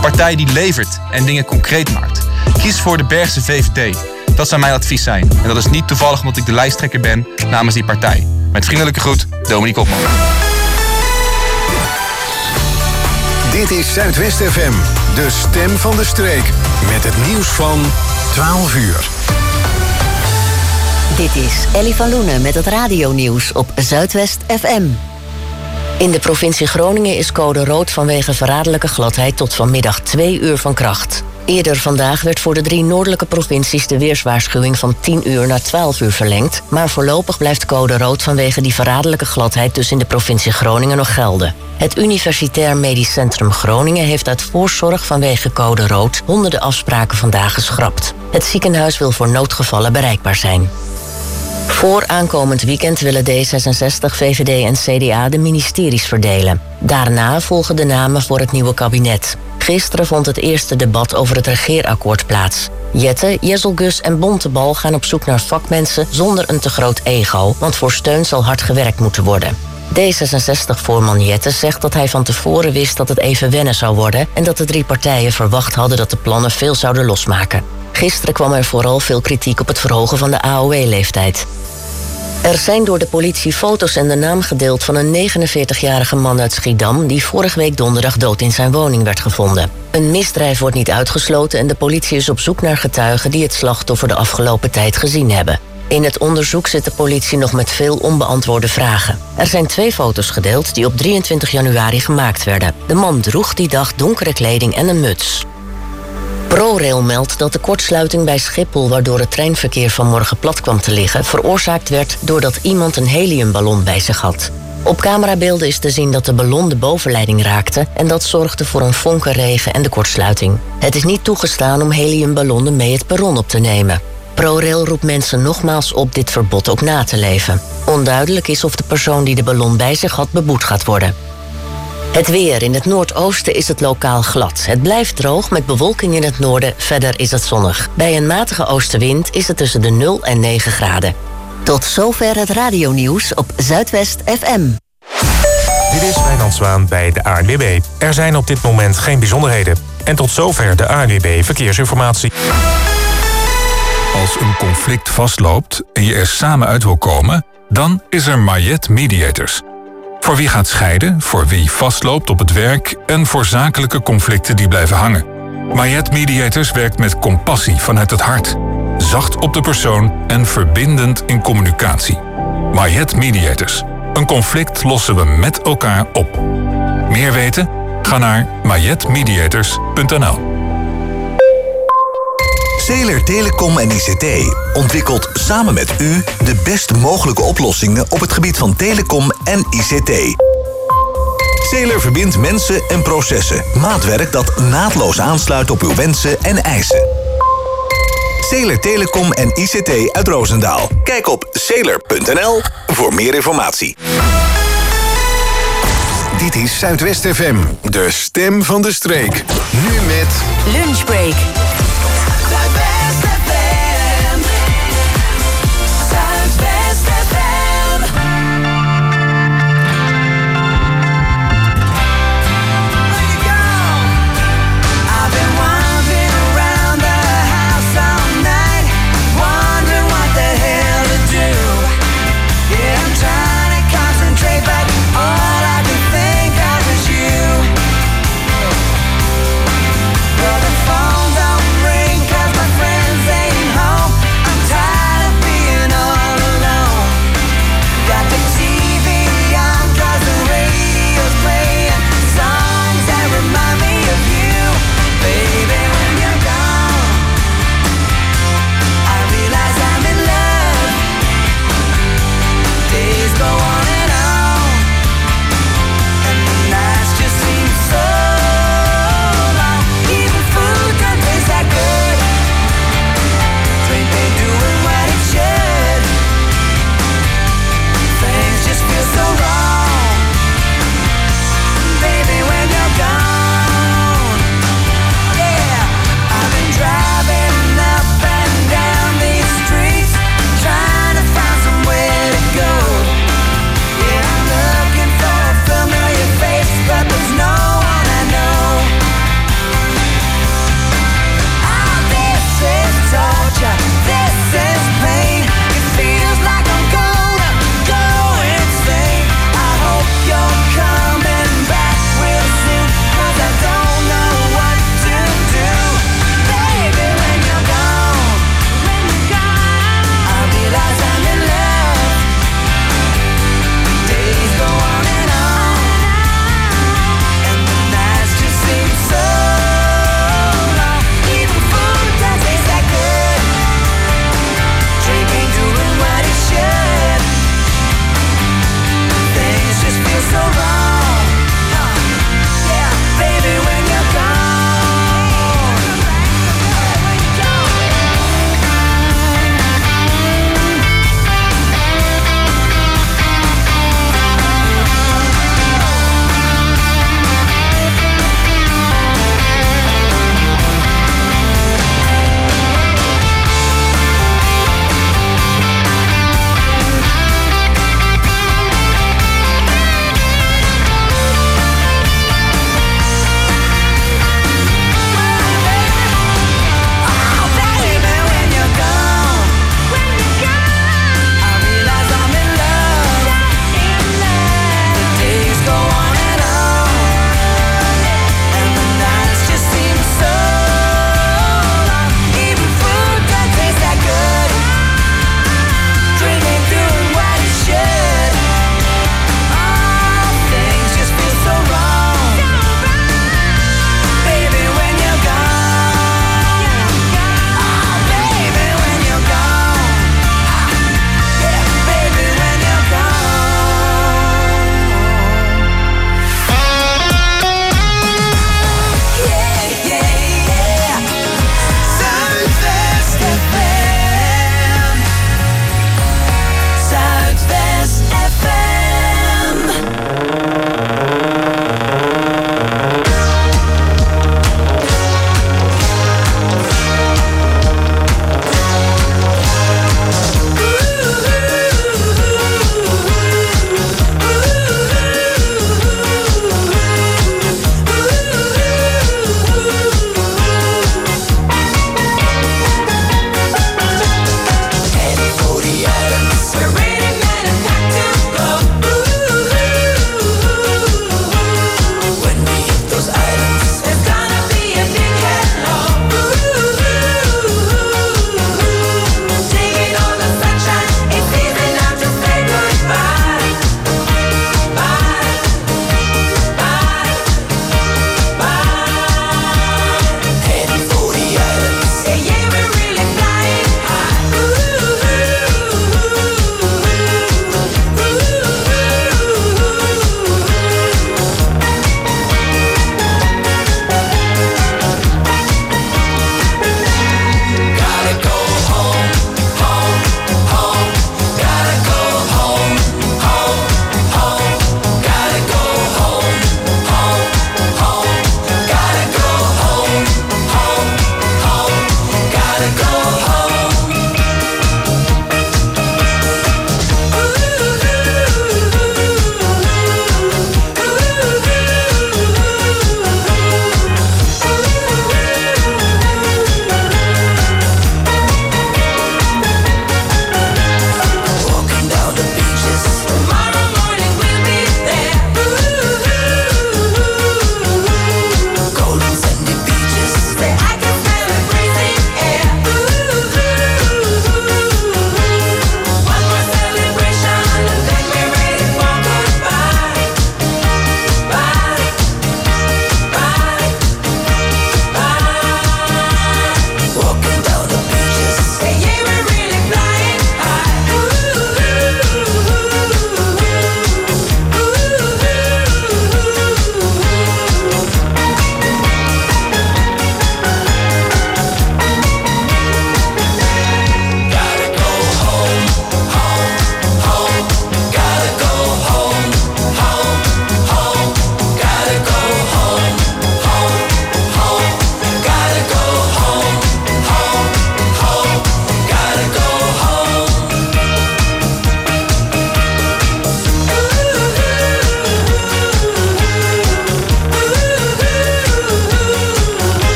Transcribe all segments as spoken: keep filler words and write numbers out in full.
partij die levert en dingen concreet maakt. Kies voor de Bergse V V D. Dat zou mijn advies zijn. En dat is niet toevallig omdat ik de lijsttrekker ben namens die partij. Met vriendelijke groet, Dominique Opman. Dit is Zuidwest F M, de stem van de streek. Met het nieuws van twaalf uur. Dit is Ellie van Loenen met het radionieuws op Zuidwest F M. In de provincie Groningen is code rood vanwege verraderlijke gladheid tot vanmiddag twee uur van kracht. Eerder vandaag werd voor de drie noordelijke provincies de weerswaarschuwing van tien uur naar twaalf uur verlengd, maar voorlopig blijft code rood vanwege die verraderlijke gladheid dus in de provincie Groningen nog gelden. Het Universitair Medisch Centrum Groningen heeft uit voorzorg vanwege code rood honderden afspraken vandaag geschrapt. Het ziekenhuis wil voor noodgevallen bereikbaar zijn. Voor aankomend weekend willen D zesenzestig, V V D en C D A de ministeries verdelen. Daarna volgen de namen voor het nieuwe kabinet. Gisteren vond het eerste debat over het regeerakkoord plaats. Jette, Jezelgus en Bontebal gaan op zoek naar vakmensen zonder een te groot ego, want voor steun zal hard gewerkt moeten worden. D zesenzestig-voorman Jette zegt dat hij van tevoren wist dat het even wennen zou worden en dat de drie partijen verwacht hadden dat de plannen veel zouden losmaken. Gisteren kwam er vooral veel kritiek op het verhogen van de A O W-leeftijd. Er zijn door de politie foto's en de naam gedeeld van een negenenveertigjarige man uit Schiedam die vorige week donderdag dood in zijn woning werd gevonden. Een misdrijf wordt niet uitgesloten en de politie is op zoek naar getuigen die het slachtoffer de afgelopen tijd gezien hebben. In het onderzoek zit de politie nog met veel onbeantwoorde vragen. Er zijn twee foto's gedeeld die op drieëntwintig januari gemaakt werden. De man droeg die dag donkere kleding en een muts. ProRail meldt dat de kortsluiting bij Schiphol, waardoor het treinverkeer vanmorgen plat kwam te liggen, veroorzaakt werd doordat iemand een heliumballon bij zich had. Op camerabeelden is te zien dat de ballon de bovenleiding raakte en dat zorgde voor een vonkenregen en de kortsluiting. Het is niet toegestaan om heliumballonnen mee het perron op te nemen. ProRail roept mensen nogmaals op dit verbod ook na te leven. Onduidelijk is of de persoon die de ballon bij zich had beboet gaat worden. Het weer. In het noordoosten is het lokaal glad. Het blijft droog met bewolking in het noorden. Verder is het zonnig. Bij een matige oostenwind is het tussen de nul en negen graden. Tot zover het radionieuws op Zuidwest F M. Dit is Wijnand Zwaan bij de A N W B. Er zijn op dit moment geen bijzonderheden. En tot zover de A N W B Verkeersinformatie. Als een conflict vastloopt en je er samen uit wil komen, dan is er Mayet Mediators. Voor wie gaat scheiden, voor wie vastloopt op het werk en voor zakelijke conflicten die blijven hangen. Mayet Mediators werkt met compassie vanuit het hart. Zacht op de persoon en verbindend in communicatie. Mayet Mediators. Een conflict lossen we met elkaar op. Meer weten? Ga naar mayet mediators punt n l. Zeler Telecom en I C T ontwikkelt samen met u de best mogelijke oplossingen op het gebied van telecom en I C T. Zeler verbindt mensen en processen. Maatwerk dat naadloos aansluit op uw wensen en eisen. Zeler Telecom en I C T uit Roosendaal. Kijk op zeler punt n l voor meer informatie. Dit is Zuidwest F M, de stem van de streek. Nu met Lunchbreak. Don't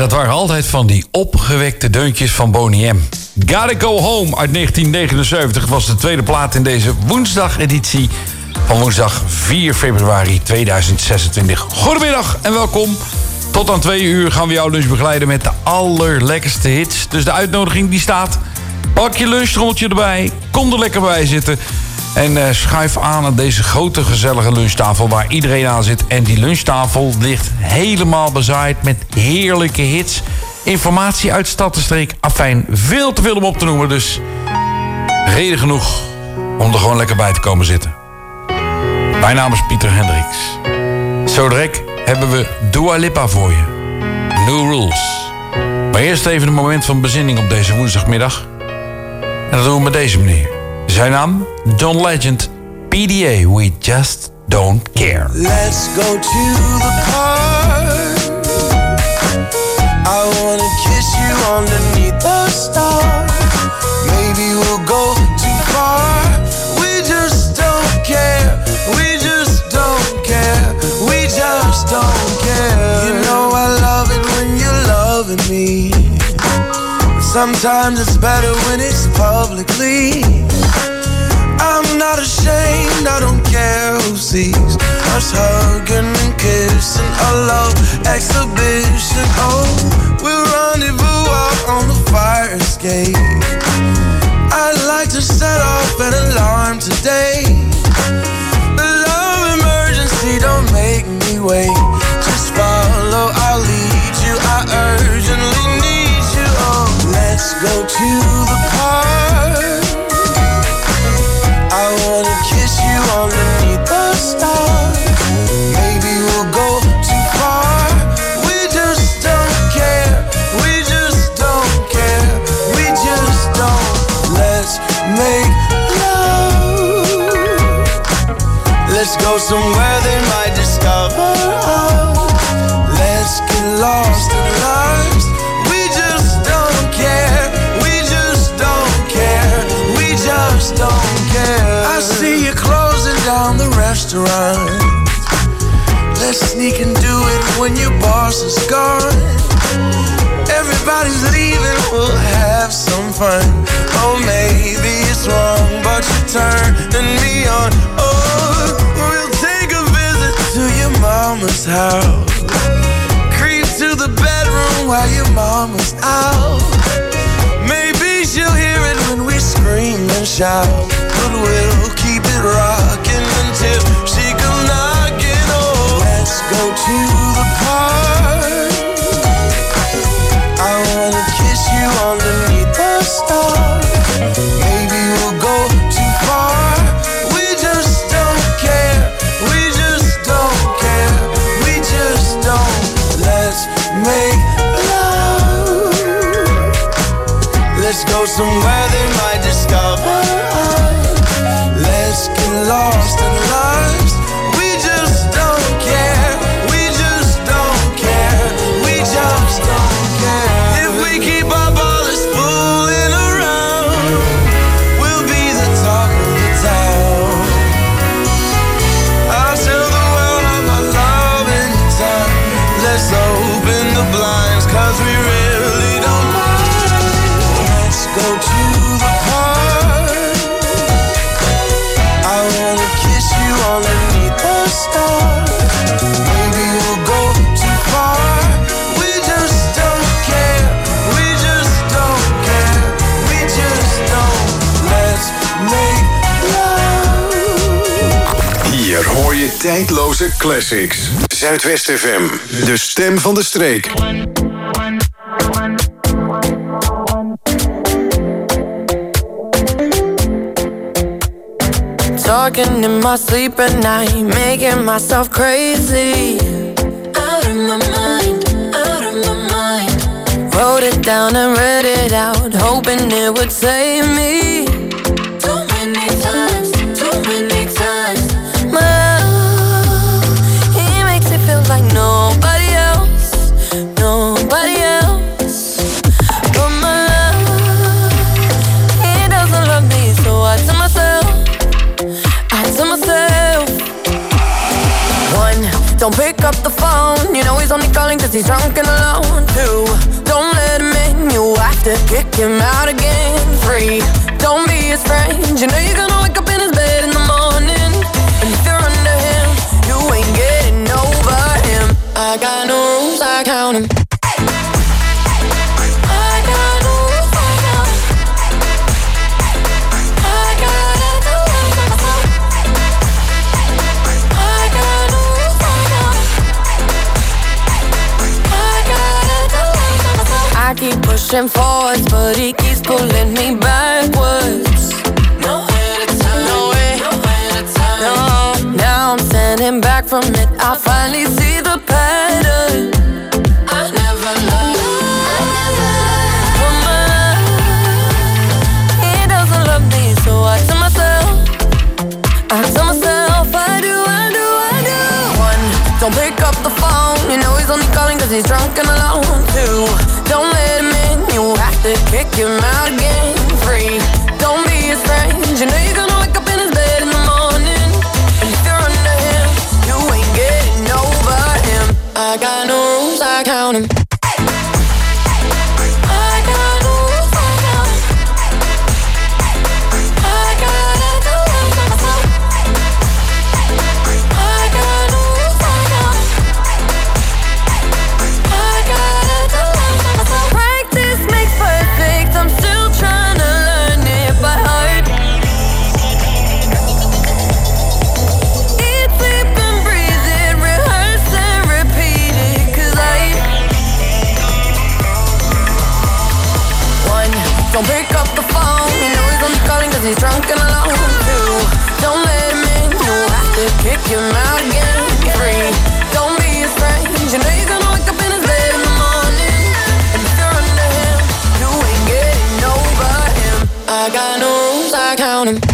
dat waren altijd van die opgewekte deuntjes van Boney M. Gotta Go Home uit negentien negenenzeventig was de tweede plaat in deze woensdageditie van woensdag vier februari tweeduizend zesentwintig. Goedemiddag en welkom. Tot aan twee uur gaan we jouw lunch begeleiden met de allerlekkerste hits. Dus de uitnodiging die staat. Pak je lunchtrommeltje erbij, kom er lekker bij zitten. En uh, schuif aan aan deze grote gezellige lunchtafel waar iedereen aan zit. En die lunchtafel ligt helemaal bezaaid met heerlijke hits. Informatie uit stad en streek. Afijn, veel te veel om op te noemen. Dus reden genoeg om er gewoon lekker bij te komen zitten. Mijn naam is Pieter Hendricks. Zo direct hebben we Dua Lipa voor je. New Rules. Maar eerst even een moment van bezinning op deze woensdagmiddag. En dat doen we met deze meneer. Zijn naam? John Legend. P D A, We Just Don't Care. Let's go to the park. I wanna kiss you underneath the stars. Maybe we'll go too far. We just don't care. We just don't care. We just don't care. You know I love it when you're loving me. Sometimes it's better when it's publicly. I'm not ashamed, I don't care who sees us hugging and kissing, a love exhibition. Oh, we'll rendezvous out on the fire escape. I'd like to set off an alarm today. The love emergency, don't make me wait. Just follow, I'll lead you, I urgently need you. Oh, let's go to the park. I wanna kiss you underneath the stars. Maybe we'll go too far. We just don't care. We just don't care. We just don't. Let's make love. Let's go somewhere they might discover us. Let's get lost in lives. We just don't care. We just don't care. We just don't care. I see you closing down the restaurant. Let's sneak and do it when your boss is gone. Everybody's leaving, we'll have some fun. Oh, maybe it's wrong, but you're turning me on. Oh, we'll take a visit to your mama's house. Creep to the bedroom while your mama's out. Maybe she'll hear it when we scream and shout. But we'll keep it rocking until she comes knocking. Oh, let's go to the park. I wanna kiss you underneath the stars. Maybe we'll go too far. We just don't care. We just don't care. We just don't. Let's make love. Let's go somewhere they might discover us. Let's get lost in lives. We just don't care. We just don't care. We just don't care. If we keep our ballers fooling around, we'll be the talk of the town. I'll tell the world of my love in time. Let's open the blinds, cause we really don't mind. Let's go to the park. I wanna kiss you underneath the stars. Maybe we'll go too far. We just don't care. We just don't care. We just don't. Let's make love. Hier hoor je tijdloze classics. Zuidwest F M, de stem van de streek. Talking in my sleep at night, making myself crazy. Out of my mind, out of my mind. Wrote it down and read it out, hoping it would save me. Too many times, too many times. My love, he makes it feel like nobody else, nobody else. But my love, he doesn't love me, so I tell myself, I tell myself, one, don't pick up the phone. You know he's only calling cause he's drunk and alone. Two, don't let him in, you have to kick him out again. Three, don't be his friend. You know you're gonna wake up in his bed in the morning. And if you're under him, you ain't getting over him. I got no rules, I count him. I keep pushing forwards, but he keeps pulling me backwards. Nowhere to turn, nowhere, nowhere to turn. No, now I'm standing back from it. I finally see the pattern. I never loved. He doesn't love me, so I tell myself, I tell myself, I do, I do, I do. One, don't pick up the phone. You know he's only calling cause he's drunk and alone. Two, don't let him in, you have to kick him out again. Three, don't be his friend. You know you're gonna wake up in his bed in the morning. And if you're under him, you ain't getting over him. I got no rules, I count him. Don't pick up the phone. You know he's only calling cause he's drunk and alone. Two, don't let him in, you have to kick him out again. Three, don't be his friend. You know you're gonna wake up in his bed in the morning. And if you're under him, you ain't getting over him. I got no rules, I count him.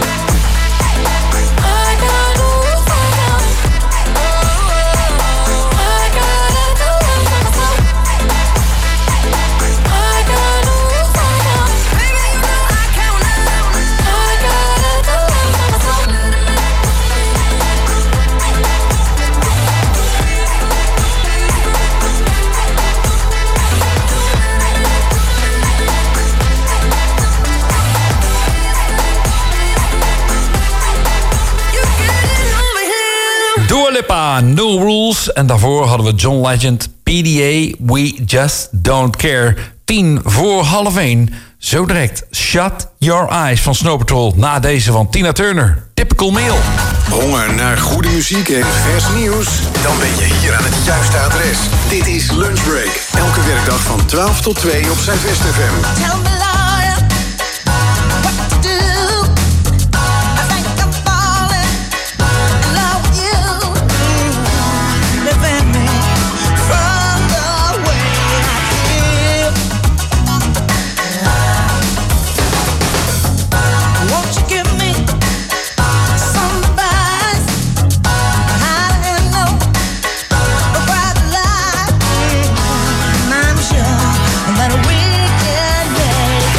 Dua Lipa, No Rules. En daarvoor hadden we John Legend, P D A, We Just Don't Care. Tien voor half één. Zo direct Shut Your Eyes van Snow Patrol. Na deze van Tina Turner. Typical Meal. Honger naar goede muziek en vers nieuws? Dan ben je hier aan het juiste adres. Dit is Lunch Break. Elke werkdag van twaalf tot twee op Zuidwest F M. Tell me, lawyer, what to do. I think I'm falling in love with you. Living me from the way I feel. Won't you give me some advice? How to handle a bright light? And I'm sure that we can make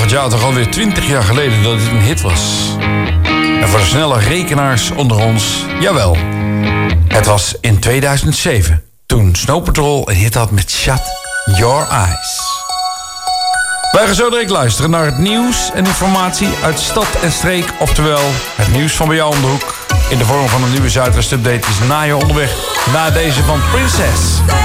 het jaar toch alweer twintig jaar geleden dat het een hit was. En voor de snelle rekenaars onder ons, jawel. Het was in tweeduizend zeven, toen Snow Patrol een hit had met Shut Your Eyes. Wij gaan zo direct luisteren naar het nieuws en informatie uit stad en streek. Oftewel, het nieuws van bij jou om de hoek. In de vorm van een nieuwe Zuidwest Update is na je onderweg naar deze van Princess.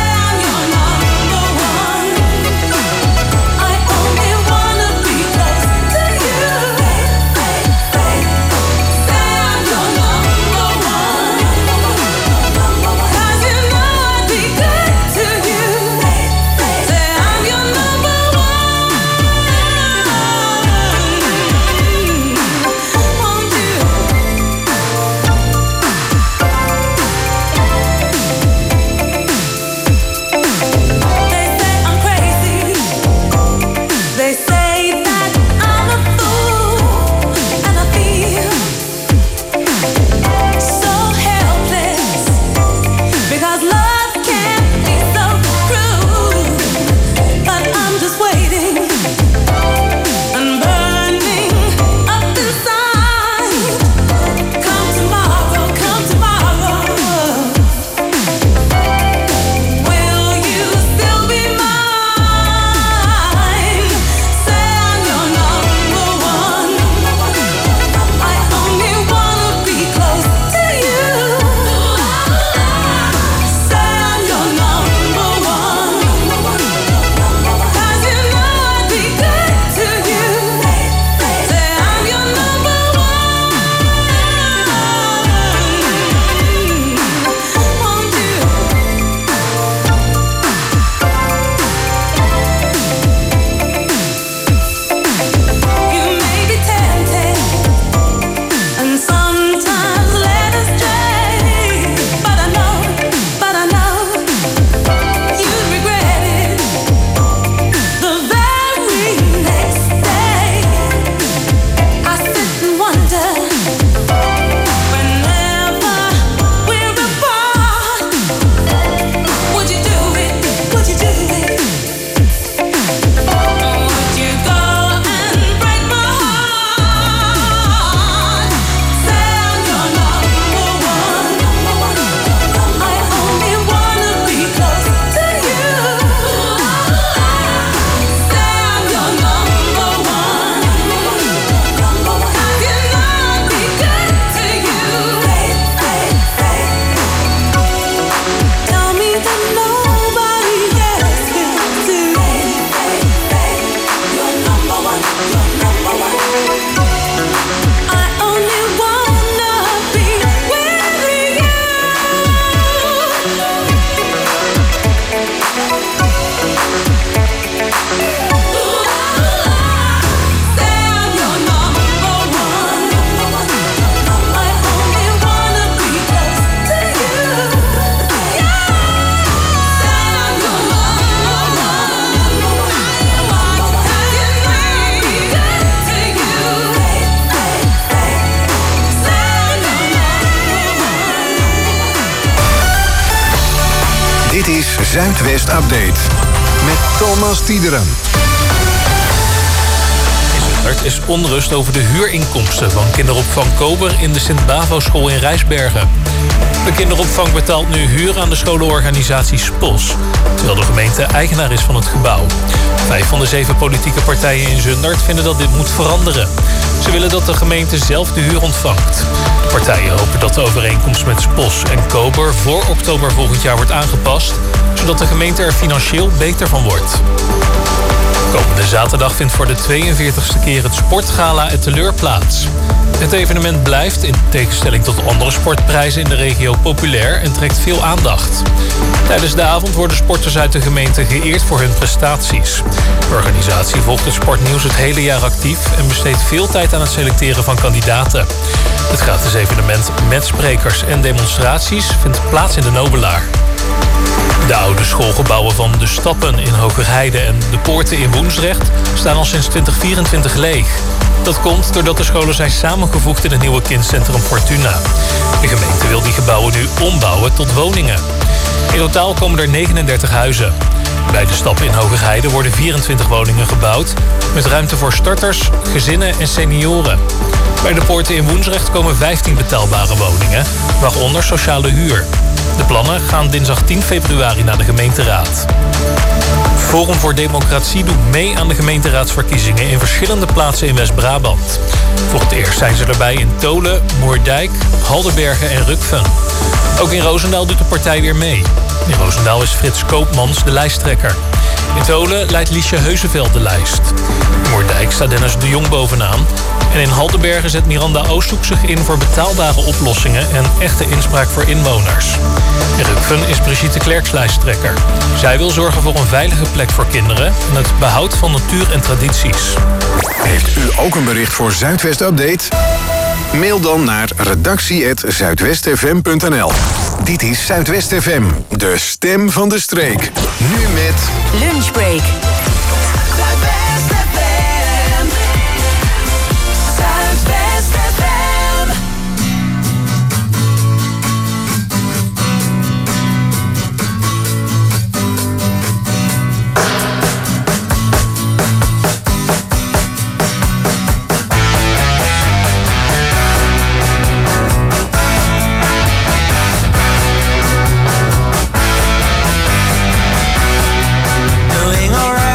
Dit is Zuidwest Update met Thomas Tiederen. Er is onrust over de huurinkomsten van kinderopvang Kober in de Sint-Bavo-school in Rijsbergen. De kinderopvang betaalt nu huur aan de scholenorganisatie SPOS, terwijl de gemeente eigenaar is van het gebouw. Vijf van de zeven politieke partijen in Zundert vinden dat dit moet veranderen. Ze willen dat de gemeente zelf de huur ontvangt. De partijen hopen dat de overeenkomst met SPOS en Kober voor oktober volgend jaar wordt aangepast, zodat de gemeente er financieel beter van wordt. Komende zaterdag vindt voor de tweeënveertigste keer het Sportgala et Teleur plaats. Het evenement blijft, in tegenstelling tot andere sportprijzen in de regio, populair en trekt veel aandacht. Tijdens de avond worden sporters uit de gemeente geëerd voor hun prestaties. De organisatie volgt het sportnieuws het hele jaar actief en besteedt veel tijd aan het selecteren van kandidaten. Het gratis evenement met sprekers en demonstraties vindt plaats in de Nobelaar. De oude schoolgebouwen van De Stappen in Hogerheide en De Poorten in Woensdrecht staan al sinds twintig vierentwintig leeg. Dat komt doordat de scholen zijn samengevoegd in het nieuwe kindcentrum Fortuna. De gemeente wil die gebouwen nu ombouwen tot woningen. In totaal komen er negenendertig huizen. Bij de stap in Hogerheide worden vierentwintig woningen gebouwd, met ruimte voor starters, gezinnen en senioren. Bij de poorten in Woensrecht komen vijftien betaalbare woningen, waaronder sociale huur. De plannen gaan dinsdag tien februari naar de gemeenteraad. Forum voor Democratie doet mee aan de gemeenteraadsverkiezingen in verschillende plaatsen in West-Brabant. Voor het eerst zijn ze erbij in Tolen, Moerdijk, Haldenbergen en Rukven. Ook in Roosendaal doet de partij weer mee. In Roosendaal is Frits Koopmans de lijsttrekker. In Tolen leidt Liesje Heuseveld de lijst. In Moerdijk staat Dennis de Jong bovenaan. En in Haldenbergen zet Miranda Oosthoek zich in voor betaalbare oplossingen en echte inspraak voor inwoners. In Rukven is Brigitte Klerks lijsttrekker. Zij wil zorgen voor een veilige plek voor kinderen en het behoud van natuur en tradities. Heeft u ook een bericht voor Zuidwest Update? Mail dan naar redactie apenstaartje zuidwestfm punt n l. Dit is Zuidwest F M, de stem van de streek. Nu met Lunchbreak. Doing alright.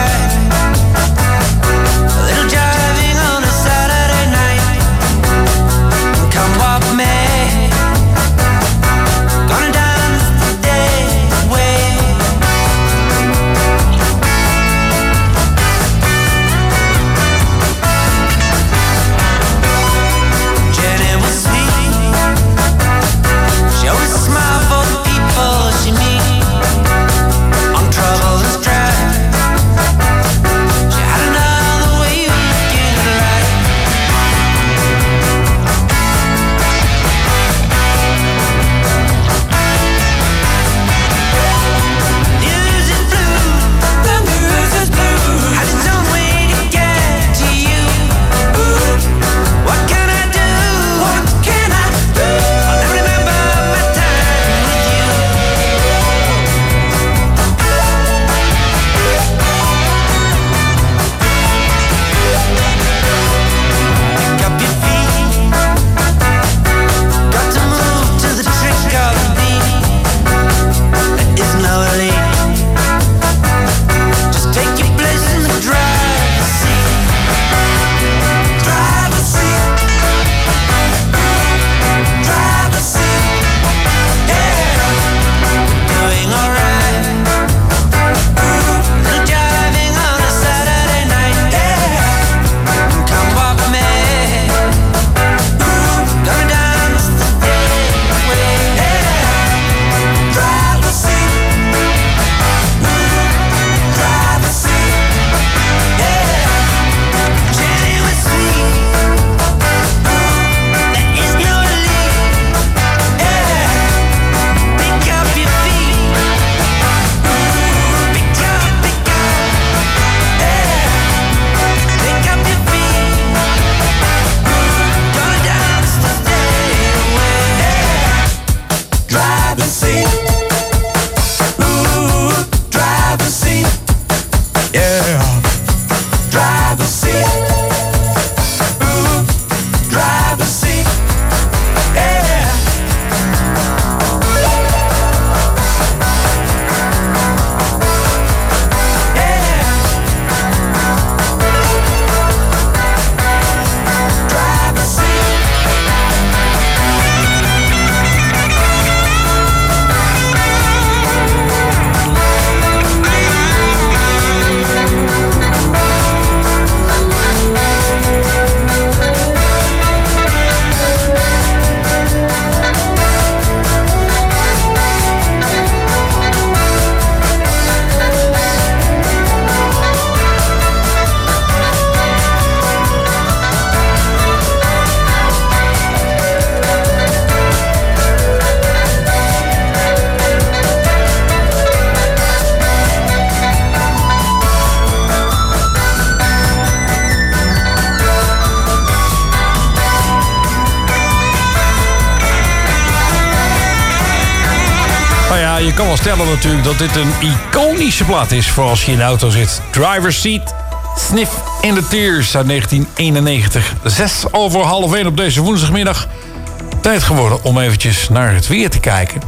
kan wel stellen natuurlijk dat dit een iconische plaat is voor als je in de auto zit. Driver's Seat, Sniff in the Tears uit negentien eenennegentig. Zes over half één op deze woensdagmiddag. Tijd geworden om eventjes naar het weer te kijken.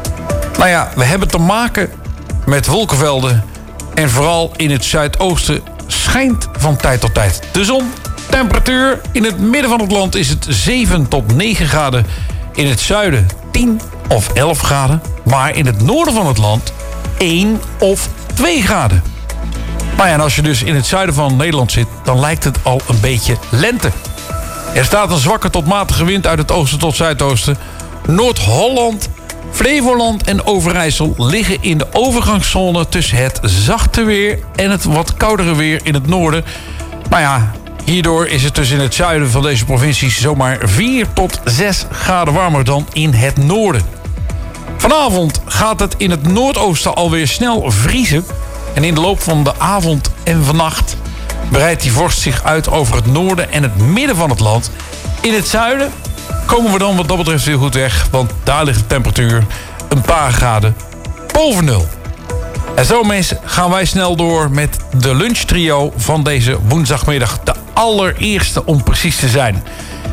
Nou ja, we hebben te maken met wolkenvelden. En vooral in het zuidoosten schijnt van tijd tot tijd de zon. Temperatuur in het midden van het land is het zeven tot negen graden. In het zuiden tien of elf graden. Maar in het noorden van het land één of twee graden. Nou ja, en als je dus in het zuiden van Nederland zit, dan lijkt het al een beetje lente. Er staat een zwakke tot matige wind uit het oosten tot zuidoosten. Noord-Holland, Flevoland en Overijssel liggen in de overgangszone tussen het zachte weer en het wat koudere weer in het noorden. Nou ja, hierdoor is het dus in het zuiden van deze provincies zomaar vier tot zes graden warmer dan in het noorden. Vanavond gaat het in het noordoosten alweer snel vriezen. En in de loop van de avond en vannacht breidt die vorst zich uit over het noorden en het midden van het land. In het zuiden komen we dan wat dat betreft weer goed weg, want daar ligt de temperatuur een paar graden boven nul. En zo mensen gaan wij snel door met de lunchtrio van deze woensdagmiddag. De allereerste om precies te zijn.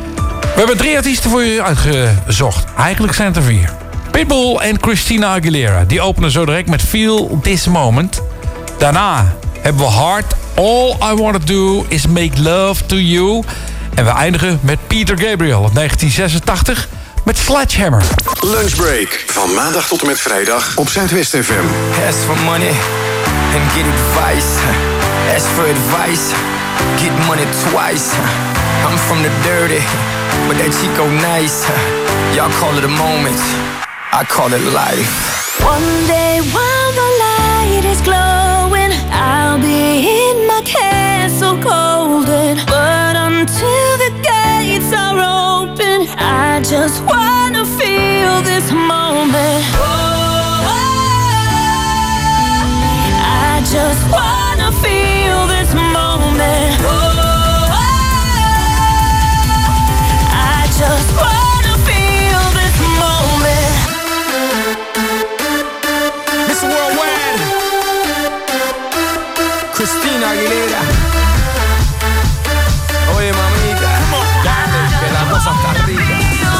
We hebben drie artiesten voor je uitgezocht. Eigenlijk zijn het er vier. Pitbull en Christina Aguilera. Die openen zo direct met Feel This Moment. Daarna hebben we Heart. All I Wanna Do Is Make Love To You. En we eindigen met Peter Gabriel uit negentien zesentachtig met Sledgehammer. Lunchbreak. Van maandag tot en met vrijdag op Zuidwest F M. Ask for money and get advice. Ask for advice, get money twice. I'm from the dirty, but that Chico nice. Y'all call it a moment, I call it life. One day while the light is glowing, I'll be in my castle golden. But until the gates are open, I just wanna feel this moment. Oh, I just wanna feel this moment. Oh, I just wanna feel this moment. Miss Worldwide, Christina Aguilera. Oye, mamita, dale, que la cosa está rica.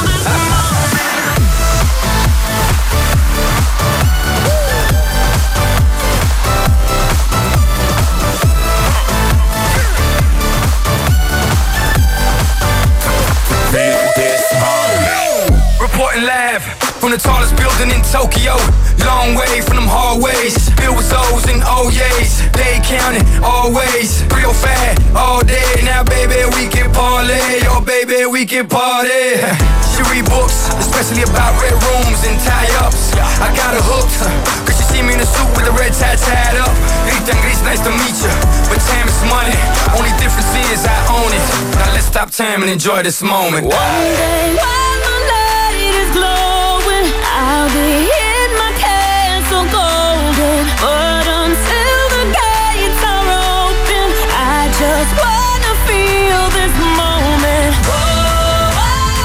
Reporting live from the tallest building in Tokyo. Long way from them hallways, filled with O's and O's. They counting always, real fat all day. Now baby we can parlay, oh baby we can party. She read books, especially about red rooms and tie-ups. I got her hooked, cause she see me in a suit with the red tie tied up. Rita and Gris, nice to meet you, but time is money. Only difference is I own it. Now let's stop time and enjoy this moment. One day while the light is glowing, I'll be in my castle golden. But until the gates are open, I just wanna feel this moment. Oh,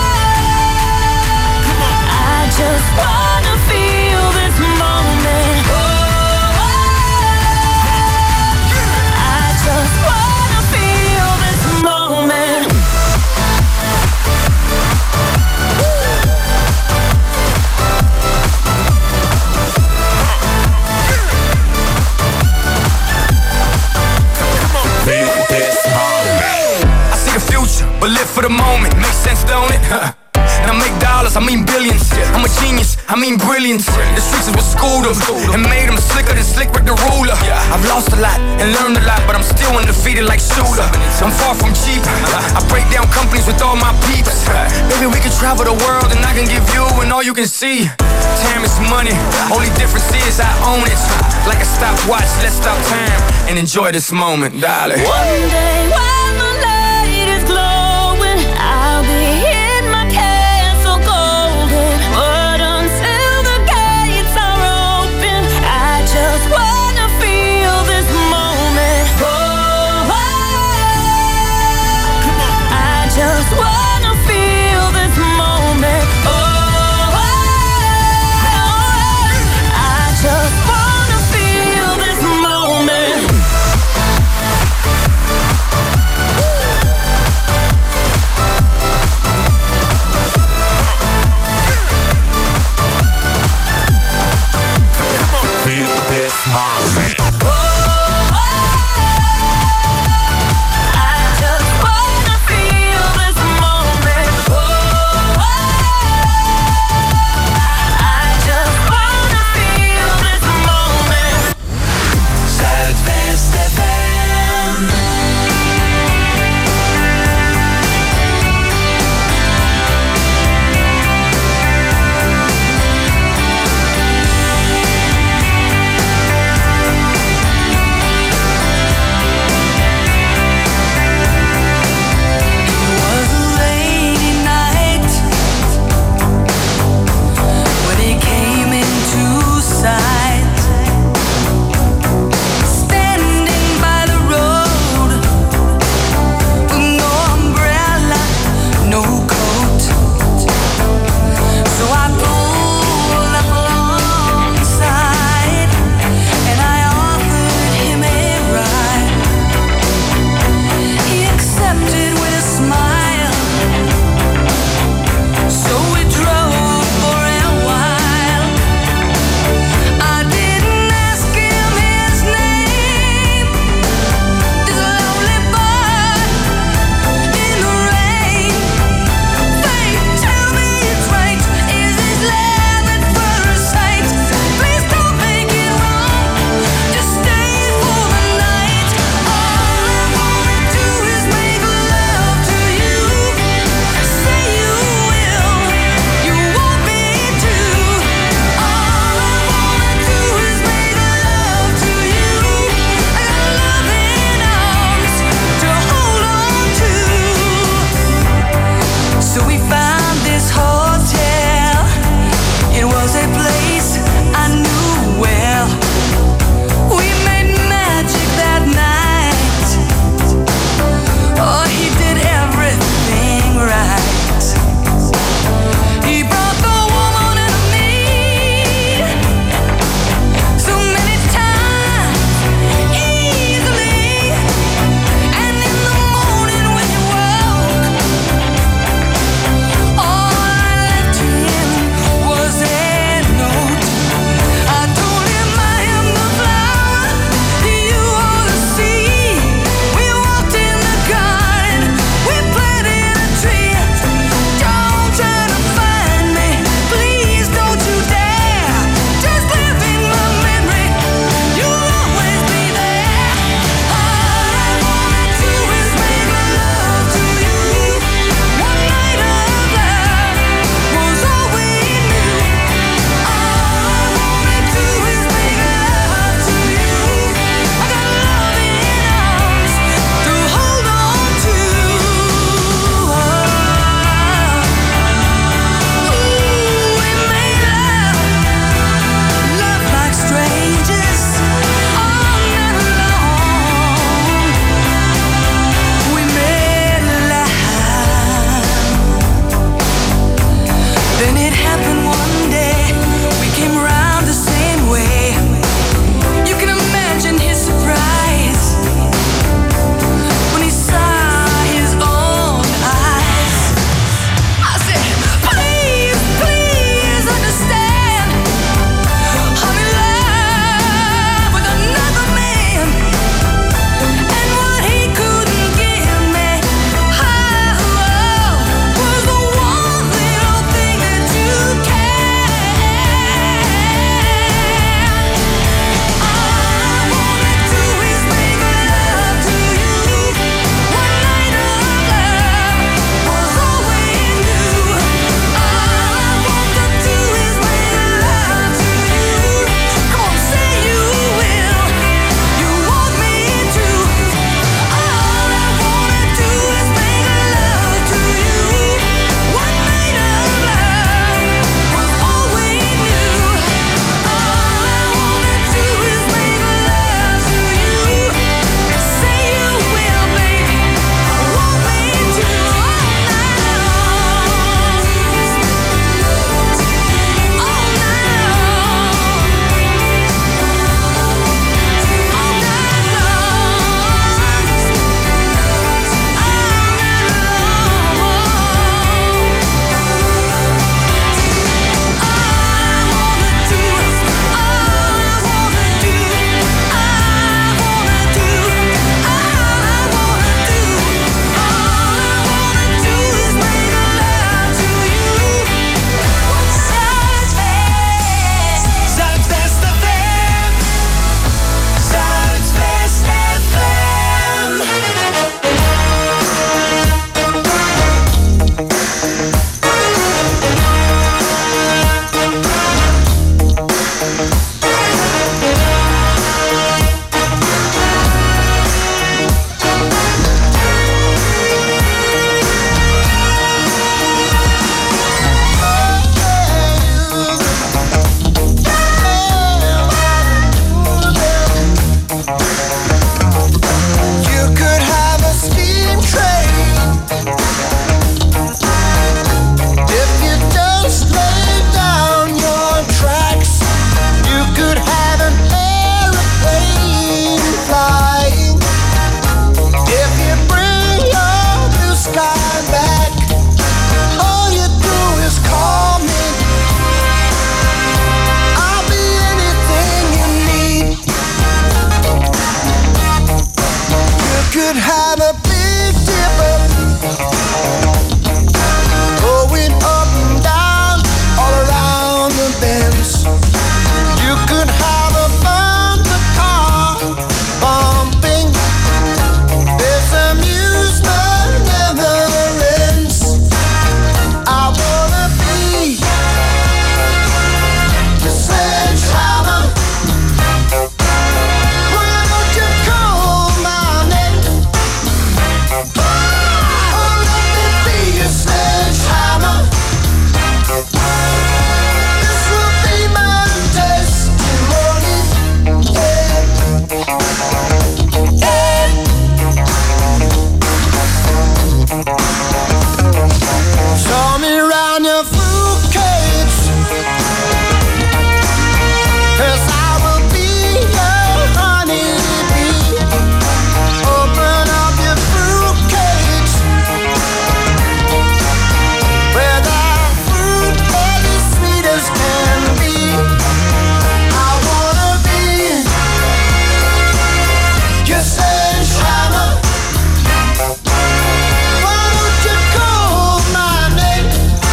I just wanna feel this moment. Oh, I just wanna feel this moment. But live for the moment, makes sense, don't it? Huh. And I make dollars, I mean billions. I'm a genius, I mean brilliance. The streets is what schooled them and made them slicker than Slick Rick the ruler. I've lost a lot and learned a lot, but I'm still undefeated like Shooter. I'm far from cheap, I break down companies with all my peeps. Maybe we can travel the world and I can give you and all you can see. Time is money, only difference is I own it. Like a stopwatch, let's stop time and enjoy this moment, darling. One day while the light is glowing, I'll be in my castle golden. But until the gates are open, I just wanna feel this moment. Oh, I just wanna feel this moment. Oh, I could have a Big Dipper going up and down all around the bends. You could have a bumper car bumping. There's amusement never ends. I wanna be the sledgehammer. Why don't you call my name? Oh, let me be your sledgehammer. This will be my testimony. Yeah. Yeah. Show me round your fruitcakes, 'cause I will be your honeybee. Open up your fruitcakes, where the fruit is as sweet as can be. I wanna be your sledgehammer. Why don't you call my name?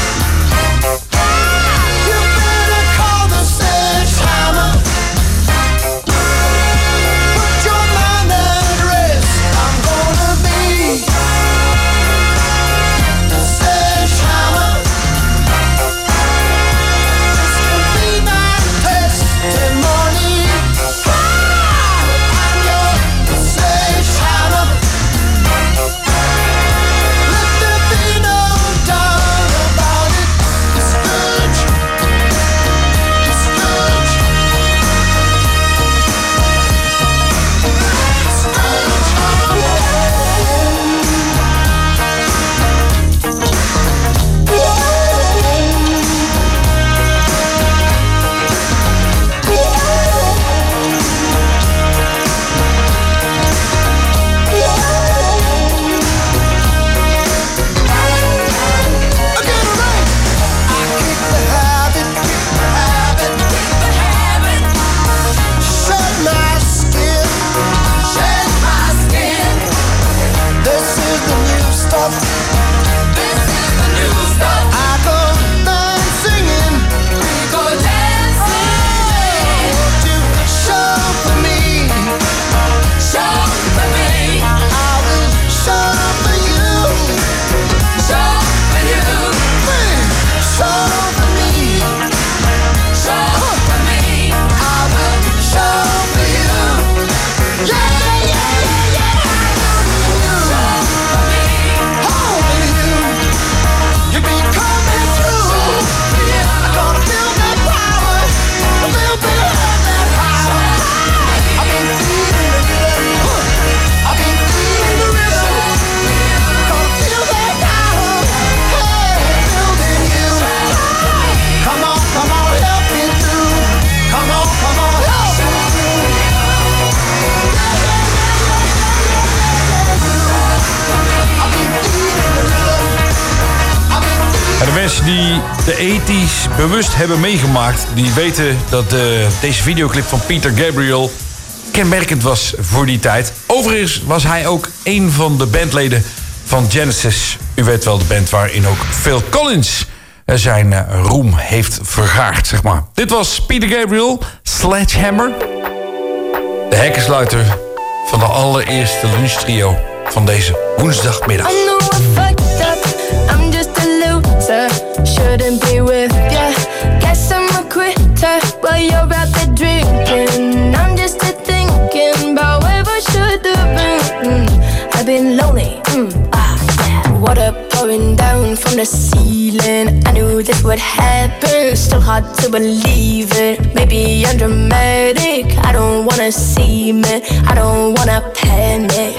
You better call the sledgehammer. Put your mind at rest. I'm gonna be the sledgehammer. This could be my testimony. I'm your sledgehammer. Let there be no doubt about it. The Sledge, the Sledge, De mensen die de tachtiger bewust hebben meegemaakt, die weten dat de, deze videoclip van Peter Gabriel kenmerkend was voor die tijd. Overigens was hij ook een van de bandleden van Genesis. U weet wel, de band waarin ook Phil Collins zijn roem heeft vergaard, zeg maar. Dit was Peter Gabriel, Sledgehammer. De hekkensluiter van de allereerste lunchtrio van deze woensdagmiddag. I know I fucked up, I'm just a loser. Shouldn't be with ya. Guess I'm a quitter while you're out there drinking. I'm just a thinking about where I should have been. Mm, I've been lonely, mm, ah, yeah. Water pouring down from the ceiling. I knew this would happen, still hard to believe it. Maybe I'm dramatic, I don't wanna see me, I don't wanna panic.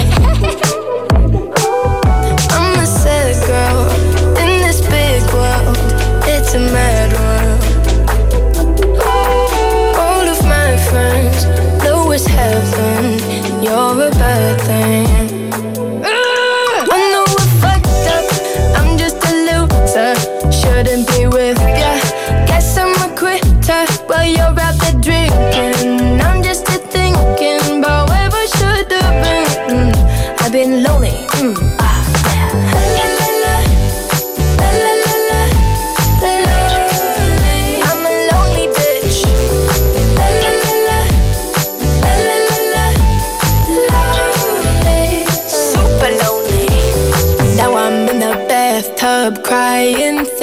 I'm a sad girl in this big world. It's a mad world. All of my friends know it's heaven. You're a bad thing. I know I fucked up, I'm just a loser. Shouldn't be with ya. Guess I'm a quitter while you're out there drinking. I'm just a thinking about where I should have been. I've been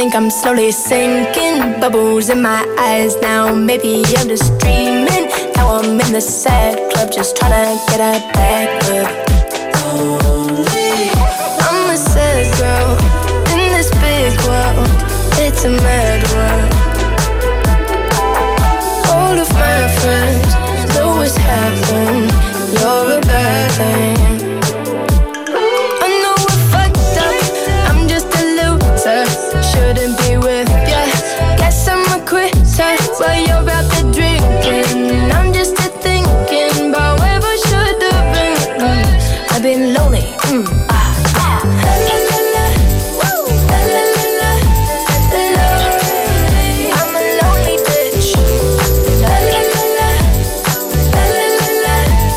think I'm slowly sinking. Bubbles in my eyes now, maybe I'm just dreaming. Now I'm in the sad club, just trying to get a back up. I'm a sad girl in this big world. It's a mad world. All of my friends know what's happened. You're a bad thing. I know we're fucked up. I'm just a loser. Shouldn't be with ya. Guess I'm a quitter while you're out there drinking. I'm just a thinking about where I should have been. Mm. I've been lonely. Mm. Ah, ah. La, la, la, la. Woo. La, la, la, la. La, la. I'm a lonely bitch. La, la, la, la. La, la, la, la.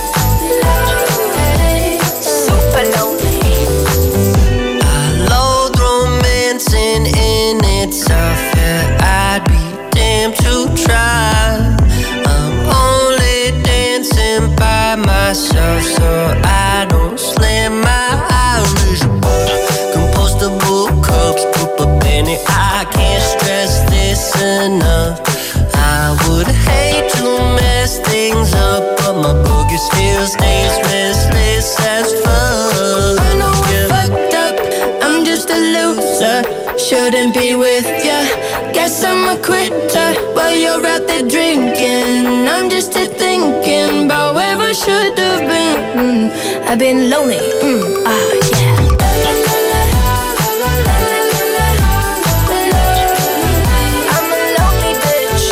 Lonely. Super lonely. I loathe romancing in itself. Yeah, I'd be damned to try. I'm only dancing by myself, so I don't slam my eyes. Compostable cups, put a penny. I can't stress this enough. I would hate to mess things up, but my boogie still stays restless as fuck. I know we're fucked up. I'm just a loser. Shouldn't be with ya. Guess I'm a quitter while you're out there drinking. I'm just a thinking about where I should have been. Mm. I've been lonely. Mm. Ah, yeah. I'm a lonely bitch.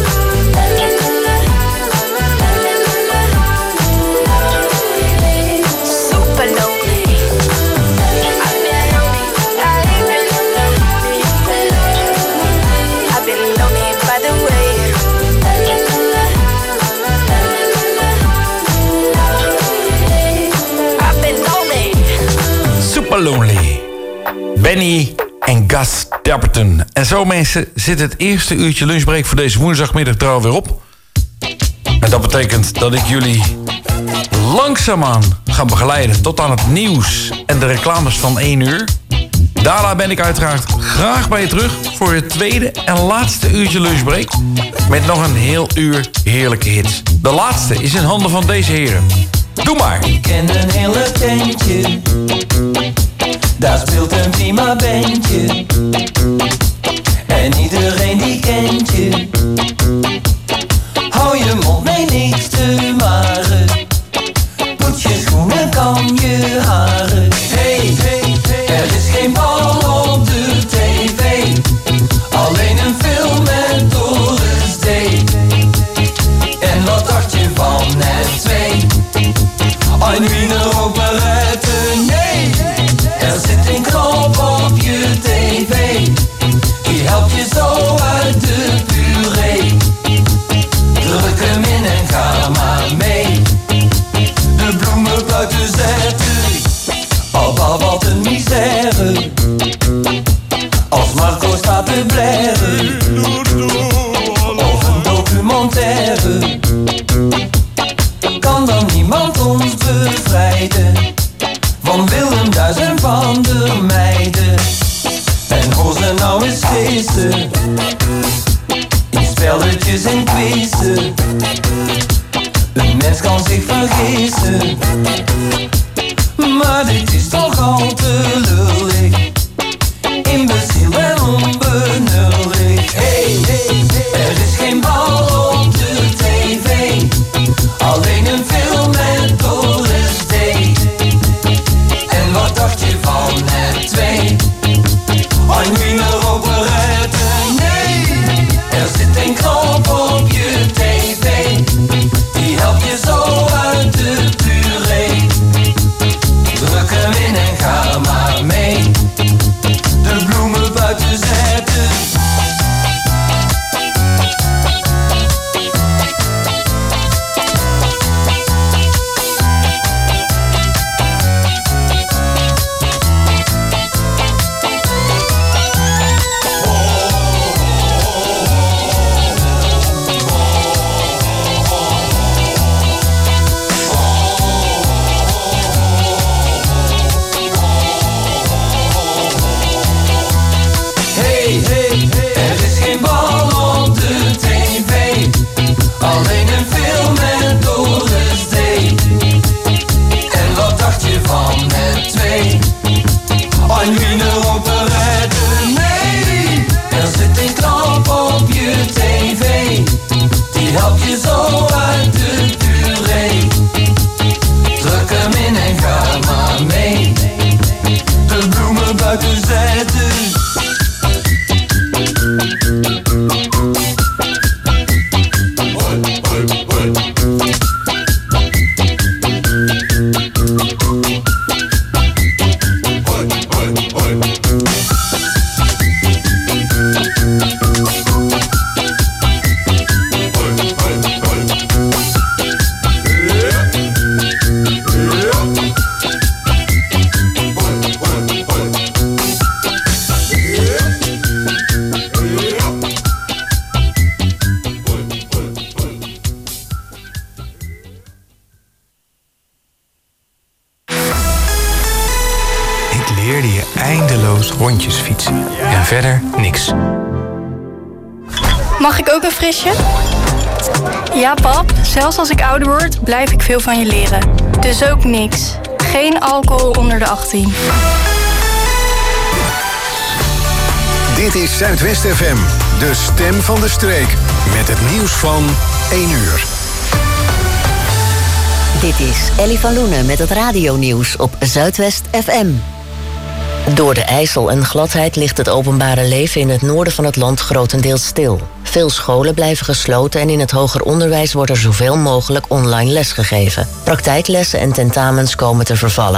Super lonely. I've been lonely. I've been lonely. I've been lonely by the way. I've been lonely. Super Lonely. Benny en Gus Dapperton. En zo mensen zit het eerste uurtje lunchbreak voor deze woensdagmiddag er alweer op. En dat betekent dat ik jullie langzaamaan ga begeleiden tot aan het nieuws en de reclames van één uur. Daarna ben ik uiteraard graag bij je terug voor het tweede en laatste uurtje lunchbreak. Met nog een heel uur heerlijke hits. De laatste is in handen van deze heren. Doe maar. Ik ken een hele tentje. Daar speelt een prima bandje. En iedereen die kent je. Hou je mond, mee niks te maren. Poets je schoenen, kam je haren. Hey, hey, hey, er is geen bal op de tv. Alleen een film met Doris D. En wat dacht je van net twee? Een Wiener operette, nee. Er zit een knop op je tv. Die helpt je zo uit de puree. Druk hem in en ga maar mee. De bloemen buiten zetten. Alba, wat een misère. Als Marco staat te blaren. Of een documentaire. Kan dan niemand ons bevrijden van Willem Duis en van de meiden. En hoor ze nou eens feesten in spelletjes en quizzen. Een mens kan zich vergissen, maar dit is toch al te lullig. Imbeciel en onbenullig. Hey, hey, hey, er is geen bal op de tv. Alleen een film met Doris D. En wat dacht je van het twee? Een Wiener operette, nee. Er zit een knop op je tv. Die helpt je zo uit de puree. Druk hem in en ga maar mee. leerde je eindeloos rondjes fietsen. En verder niks. Mag ik ook een frisje? Ja, pap. Zelfs als ik ouder word, blijf ik veel van je leren. Dus ook niks. Geen alcohol onder de achttien. Dit is Zuidwest F M, de stem van de streek. Met het nieuws van één uur. Dit is Ellie van Loenen met het radionieuws op Zuidwest F M. Door de IJssel en gladheid ligt het openbare leven in het noorden van het land grotendeels stil. Veel scholen blijven gesloten en in het hoger onderwijs wordt er zoveel mogelijk online lesgegeven. Praktijklessen en tentamens komen te vervallen.